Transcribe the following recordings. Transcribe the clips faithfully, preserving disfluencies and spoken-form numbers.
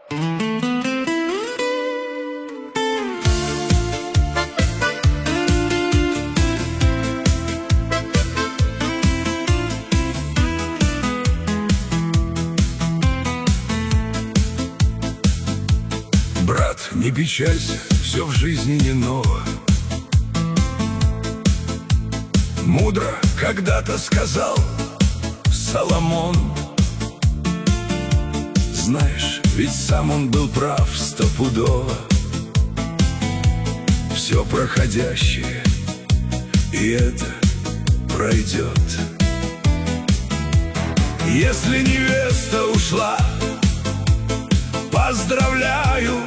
Брат, не печалься, все в жизни не ново. Мудро когда-то сказал Соломон. Знаешь, ведь сам он был прав стопудово. Все проходящее, и это пройдет. Если невеста ушла, поздравляю.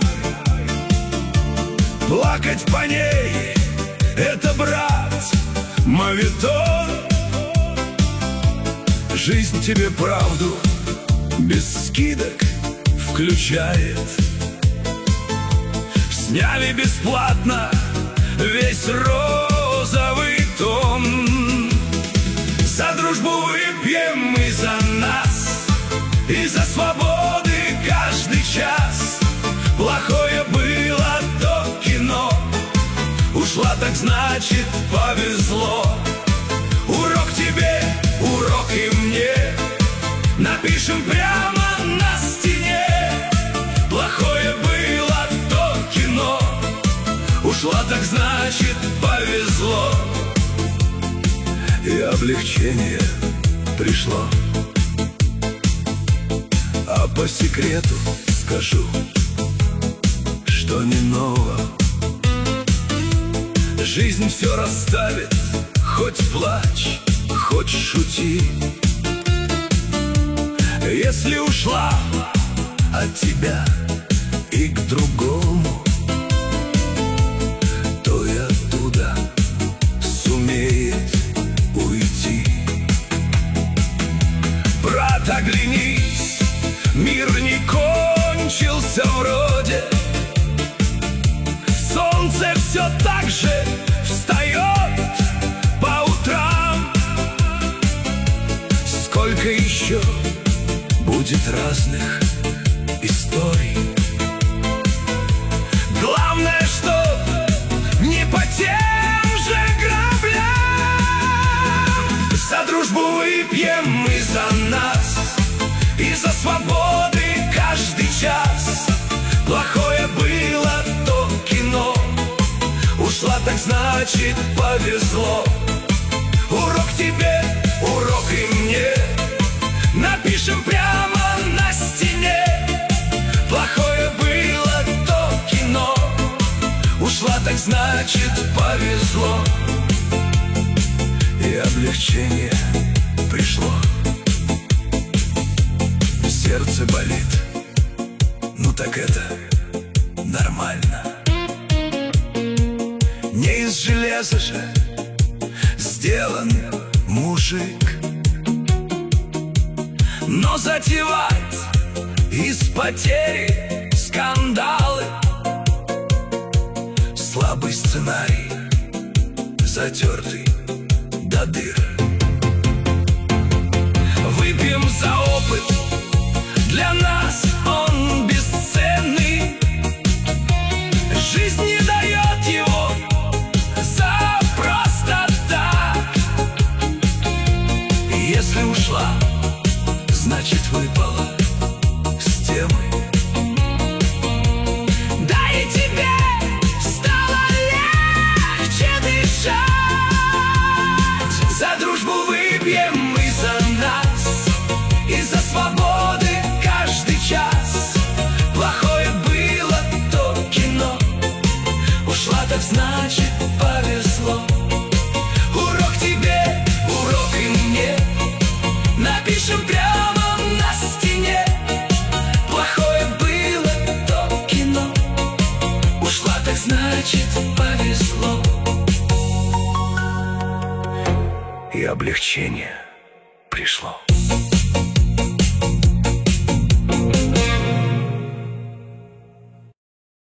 Плакать по ней — это, брат, моветон. Жизнь тебе правду без скидок включает. Сняли бесплатно весь розовый тон. За дружбу выпьем мы, за нас и за свободы каждый час. Плохое было то кино, ушла, так значит повезло. Урок тебе, урок и мне, напишем прямо на стене. Плохое было то кино, ушла, так значит повезло. И облегчение пришло. А по секрету скажу, что не ново. Жизнь все расставит, хоть плачь, хоть шути. Если ушла от тебя и к другому, то и оттуда сумеет уйти. Брат, оглянись, мир не кончился вроде. Солнце все так же встает по утрам. Сколько еще будет разных историй. Главное, что не по тем же граблям. За дружбу выпьем мы, за нас и за свободы каждый час. Плохое было то кино, ушла, так значит повезло. Урок тебе, урок и мне, напишем прямо на стене. Плохое было то кино, ушла, так значит повезло. И облегчение пришло. Сердце болит, ну так это нормально. Не из железа же сделан мужик, но затевать из потери скандалы — слабый сценарий, затертый до дыр. Выпьем за опыт, для нас он бесценный. Жизнь не дает его за просто так. Если ушла, значит выпала с темы. Да и тебе стало легче дышать. За дружбу выпьем мы, за нас и за свободы каждый час. Плохое было то кино, ушла, так значит повезло. Урок тебе, урок и мне, напишем прямо на стене. Плохое было то кино, ушла, так значит повезло. И облегчение пришло.